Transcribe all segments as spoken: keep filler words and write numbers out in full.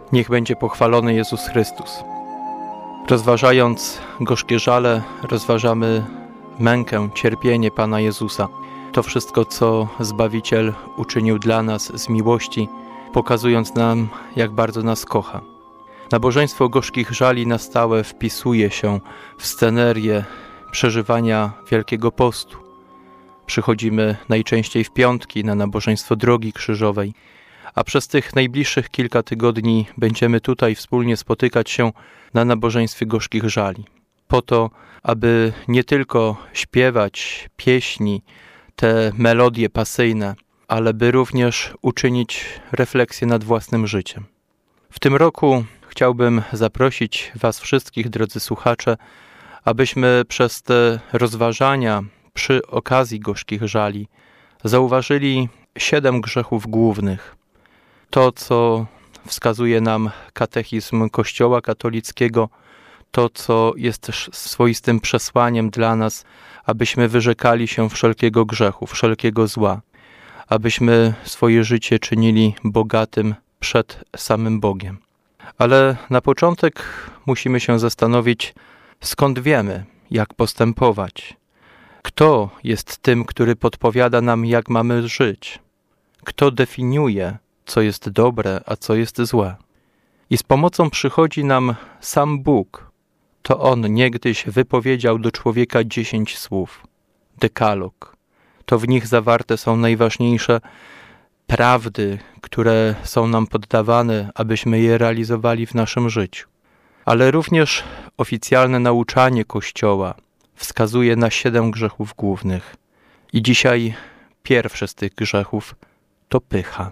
Niech będzie pochwalony Jezus Chrystus. Rozważając gorzkie żale, rozważamy mękę, cierpienie Pana Jezusa. To wszystko, co Zbawiciel uczynił dla nas z miłości, pokazując nam, jak bardzo nas kocha. Nabożeństwo gorzkich żali na stałe wpisuje się w scenerię przeżywania Wielkiego Postu. Przychodzimy najczęściej w piątki na nabożeństwo Drogi Krzyżowej, a przez tych najbliższych kilka tygodni będziemy tutaj wspólnie spotykać się na nabożeństwie gorzkich żali. Po to, aby nie tylko śpiewać pieśni, te melodie pasyjne, ale by również uczynić refleksję nad własnym życiem. W tym roku chciałbym zaprosić Was wszystkich, drodzy słuchacze, abyśmy przez te rozważania przy okazji gorzkich żali zauważyli siedem grzechów głównych. To, co wskazuje nam katechizm Kościoła katolickiego, to, co jest też swoistym przesłaniem dla nas, abyśmy wyrzekali się wszelkiego grzechu, wszelkiego zła, abyśmy swoje życie czynili bogatym przed samym Bogiem. Ale na początek musimy się zastanowić, skąd wiemy, jak postępować. Kto jest tym, który podpowiada nam, jak mamy żyć? Kto definiuje, co jest dobre, a co jest złe? I z pomocą przychodzi nam sam Bóg. To On niegdyś wypowiedział do człowieka dziesięć słów. Dekalog. To w nich zawarte są najważniejsze prawdy, które są nam poddawane, abyśmy je realizowali w naszym życiu. Ale również oficjalne nauczanie Kościoła wskazuje na siedem grzechów głównych. I dzisiaj pierwszy z tych grzechów to pycha.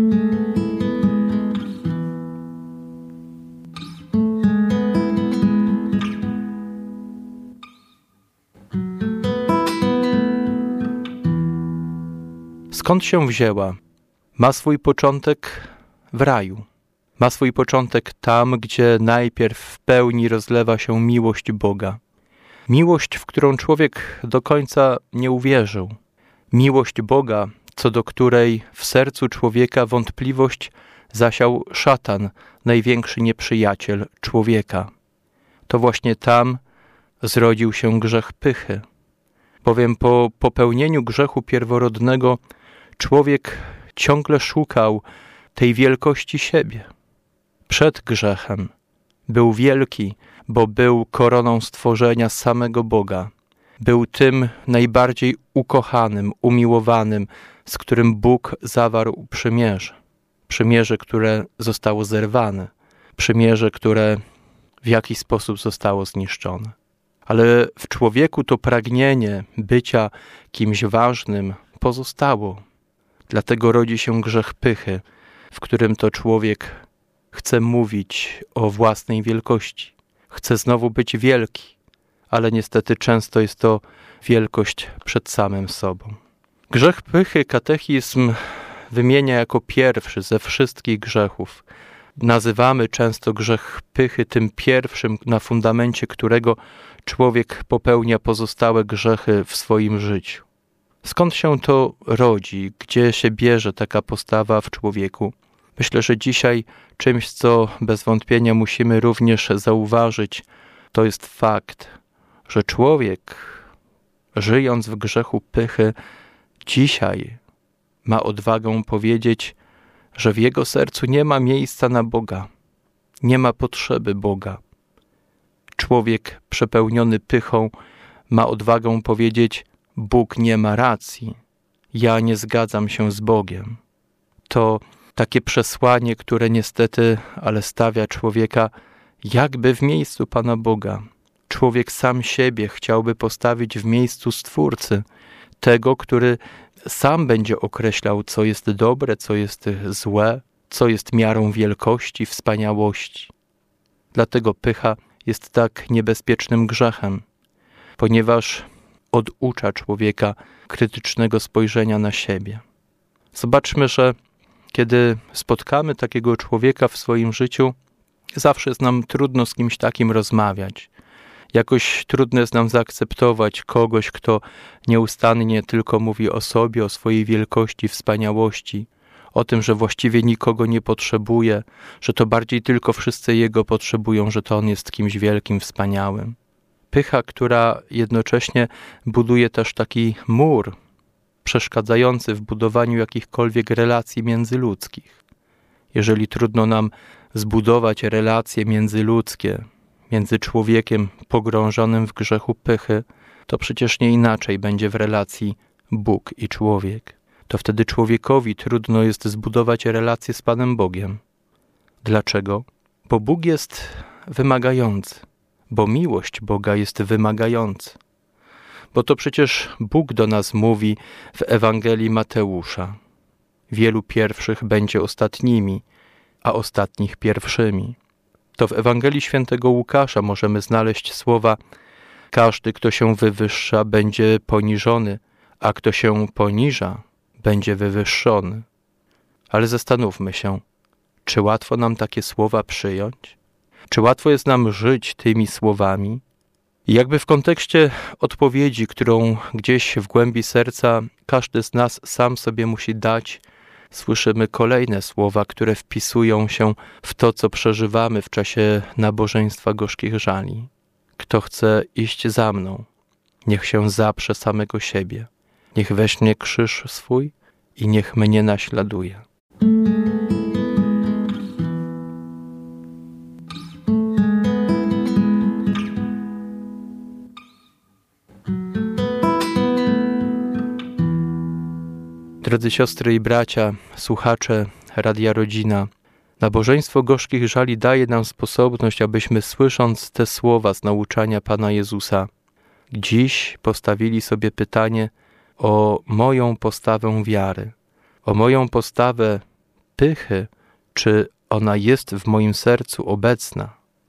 Skąd się wzięła? Ma swój początek w raju. Ma swój początek tam, gdzie najpierw w pełni rozlewa się miłość Boga. Miłość, w którą człowiek do końca nie uwierzył. Miłość Boga, co do której w sercu człowieka wątpliwość zasiał szatan, największy nieprzyjaciel człowieka. To właśnie tam zrodził się grzech pychy. Bowiem po popełnieniu grzechu pierworodnego człowiek ciągle szukał tej wielkości siebie. Przed grzechem był wielki, bo był koroną stworzenia samego Boga. Był tym najbardziej ukochanym, umiłowanym, z którym Bóg zawarł przymierze. Przymierze, które zostało zerwane. Przymierze, które w jakiś sposób zostało zniszczone. Ale w człowieku to pragnienie bycia kimś ważnym pozostało. Dlatego rodzi się grzech pychy, w którym to człowiek chce mówić o własnej wielkości. Chce znowu być wielki, ale niestety często jest to wielkość przed samym sobą. Grzech pychy katechizm wymienia jako pierwszy ze wszystkich grzechów. Nazywamy często grzech pychy tym pierwszym, na fundamencie którego człowiek popełnia pozostałe grzechy w swoim życiu. Skąd się to rodzi? Gdzie się bierze taka postawa w człowieku? Myślę, że dzisiaj czymś, co bez wątpienia musimy również zauważyć, to jest fakt, że człowiek, żyjąc w grzechu pychy, dzisiaj ma odwagę powiedzieć, że w jego sercu nie ma miejsca na Boga, nie ma potrzeby Boga. Człowiek przepełniony pychą ma odwagę powiedzieć, Bóg nie ma racji, ja nie zgadzam się z Bogiem. To takie przesłanie, które niestety, ale stawia człowieka jakby w miejscu Pana Boga. Człowiek sam siebie chciałby postawić w miejscu Stwórcy, tego, który sam będzie określał, co jest dobre, co jest złe, co jest miarą wielkości, wspaniałości. Dlatego pycha jest tak niebezpiecznym grzechem, ponieważ oducza człowieka krytycznego spojrzenia na siebie. Zobaczmy, że kiedy spotkamy takiego człowieka w swoim życiu, zawsze jest nam trudno z kimś takim rozmawiać. Jakoś trudno jest nam zaakceptować kogoś, kto nieustannie tylko mówi o sobie, o swojej wielkości, wspaniałości, o tym, że właściwie nikogo nie potrzebuje, że to bardziej tylko wszyscy Jego potrzebują, że to On jest kimś wielkim, wspaniałym. Pycha, która jednocześnie buduje też taki mur przeszkadzający w budowaniu jakichkolwiek relacji międzyludzkich. Jeżeli trudno nam zbudować relacje międzyludzkie, między człowiekiem pogrążonym w grzechu pychy, to przecież nie inaczej będzie w relacji Bóg i człowiek. To wtedy człowiekowi trudno jest zbudować relacje z Panem Bogiem. Dlaczego? Bo Bóg jest wymagający, bo miłość Boga jest wymagająca. Bo to przecież Bóg do nas mówi w Ewangelii Mateusza. Wielu pierwszych będzie ostatnimi, a ostatnich pierwszymi. To w Ewangelii Świętego Łukasza możemy znaleźć słowa: każdy, kto się wywyższa, będzie poniżony, a kto się poniża, będzie wywyższony. Ale zastanówmy się, czy łatwo nam takie słowa przyjąć? Czy łatwo jest nam żyć tymi słowami? I jakby w kontekście odpowiedzi, którą gdzieś w głębi serca każdy z nas sam sobie musi dać, słyszymy kolejne słowa, które wpisują się w to, co przeżywamy w czasie nabożeństwa gorzkich żali. Kto chce iść za mną, niech się zaprze samego siebie, niech weźmie krzyż swój i niech mnie naśladuje. Drodzy siostry i bracia, słuchacze Radia Rodzina, nabożeństwo gorzkich żali daje nam sposobność, abyśmy słysząc te słowa z nauczania Pana Jezusa, dziś postawili sobie pytanie o moją postawę wiary, o moją postawę pychy, czy ona jest w moim sercu obecna.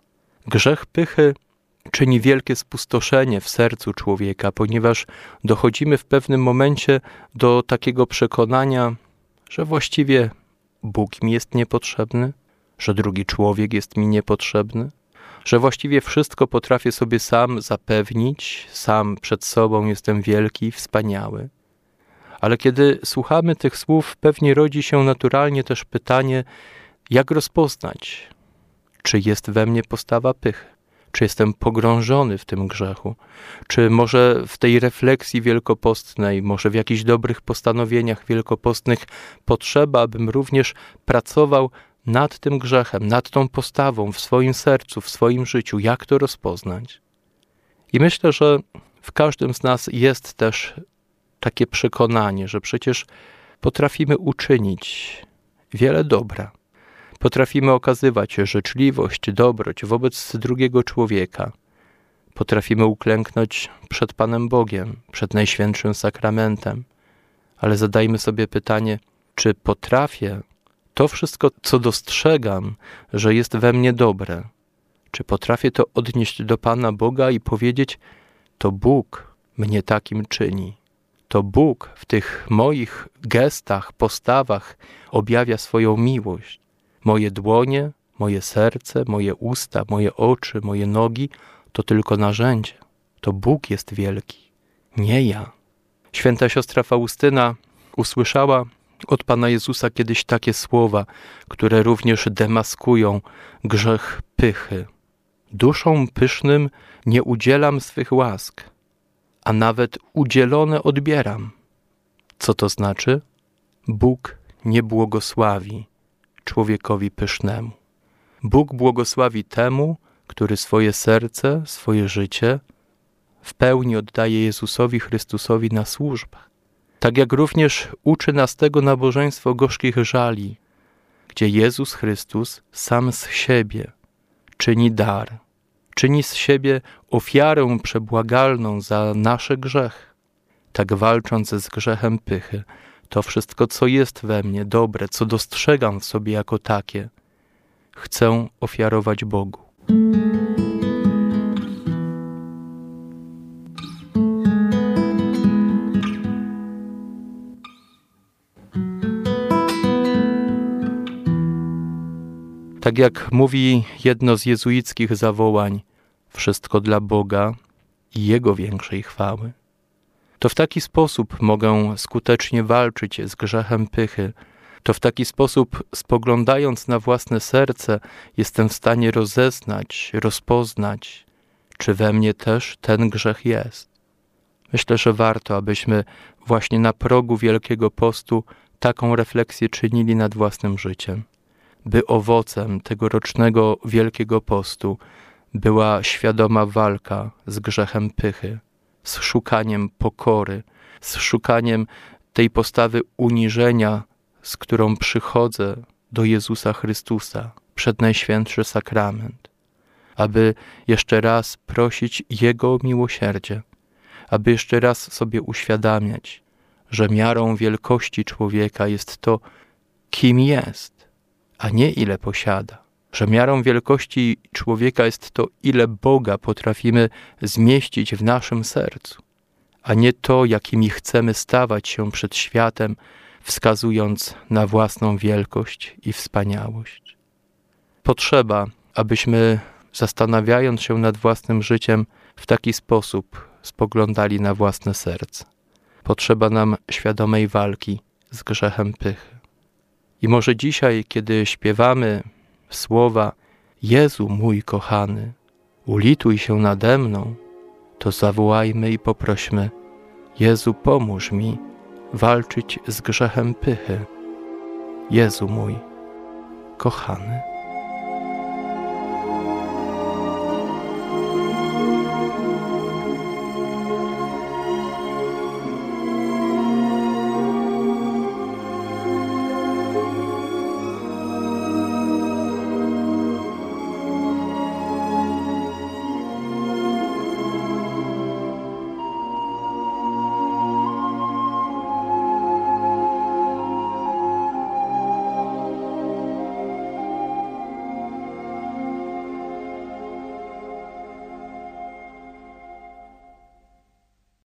Grzech pychy czyni wielkie spustoszenie w sercu człowieka, ponieważ dochodzimy w pewnym momencie do takiego przekonania, że właściwie Bóg mi jest niepotrzebny, że drugi człowiek jest mi niepotrzebny, że właściwie wszystko potrafię sobie sam zapewnić, sam przed sobą jestem wielki i wspaniały. Ale kiedy słuchamy tych słów, pewnie rodzi się naturalnie też pytanie, jak rozpoznać, czy jest we mnie postawa pychy. Czy jestem pogrążony w tym grzechu? Czy może w tej refleksji wielkopostnej, może w jakichś dobrych postanowieniach wielkopostnych potrzeba, abym również pracował nad tym grzechem, nad tą postawą w swoim sercu, w swoim życiu? Jak to rozpoznać? I myślę, że w każdym z nas jest też takie przekonanie, że przecież potrafimy uczynić wiele dobra. Potrafimy okazywać życzliwość, dobroć wobec drugiego człowieka. Potrafimy uklęknąć przed Panem Bogiem, przed Najświętszym Sakramentem. Ale zadajmy sobie pytanie, czy potrafię to wszystko, co dostrzegam, że jest we mnie dobre, czy potrafię to odnieść do Pana Boga i powiedzieć, to Bóg mnie takim czyni. To Bóg w tych moich gestach, postawach objawia swoją miłość. Moje dłonie, moje serce, moje usta, moje oczy, moje nogi to tylko narzędzie. To Bóg jest wielki, nie ja. Święta siostra Faustyna usłyszała od Pana Jezusa kiedyś takie słowa, które również demaskują grzech pychy. Duszom pysznym nie udzielam swych łask, a nawet udzielone odbieram. Co to znaczy? Bóg nie błogosławi człowiekowi pysznemu. Bóg błogosławi temu, który swoje serce, swoje życie w pełni oddaje Jezusowi Chrystusowi na służbę. Tak jak również uczy nas tego nabożeństwo gorzkich żali, gdzie Jezus Chrystus sam z siebie czyni dar, czyni z siebie ofiarę przebłagalną za nasze grzechy. Tak walcząc z grzechem pychy, to wszystko, co jest we mnie dobre, co dostrzegam w sobie jako takie, chcę ofiarować Bogu. Tak jak mówi jedno z jezuickich zawołań, wszystko dla Boga i Jego większej chwały. To w taki sposób mogę skutecznie walczyć z grzechem pychy, to w taki sposób, spoglądając na własne serce, jestem w stanie rozeznać, rozpoznać, czy we mnie też ten grzech jest. Myślę, że warto, abyśmy właśnie na progu Wielkiego Postu taką refleksję czynili nad własnym życiem, by owocem tegorocznego Wielkiego Postu była świadoma walka z grzechem pychy, z szukaniem pokory, z szukaniem tej postawy uniżenia, z którą przychodzę do Jezusa Chrystusa przed Najświętszy Sakrament, aby jeszcze raz prosić Jego o miłosierdzie, aby jeszcze raz sobie uświadamiać, że miarą wielkości człowieka jest to, kim jest, a nie ile posiada. Że miarą wielkości człowieka jest to, ile Boga potrafimy zmieścić w naszym sercu, a nie to, jakimi chcemy stawać się przed światem, wskazując na własną wielkość i wspaniałość. Potrzeba, abyśmy, zastanawiając się nad własnym życiem, w taki sposób spoglądali na własne serce. Potrzeba nam świadomej walki z grzechem pychy. I może dzisiaj, kiedy śpiewamy słowa Jezu mój kochany, ulituj się nade mną, to zawołajmy i poprośmy: Jezu, pomóż mi walczyć z grzechem pychy. Jezu mój kochany.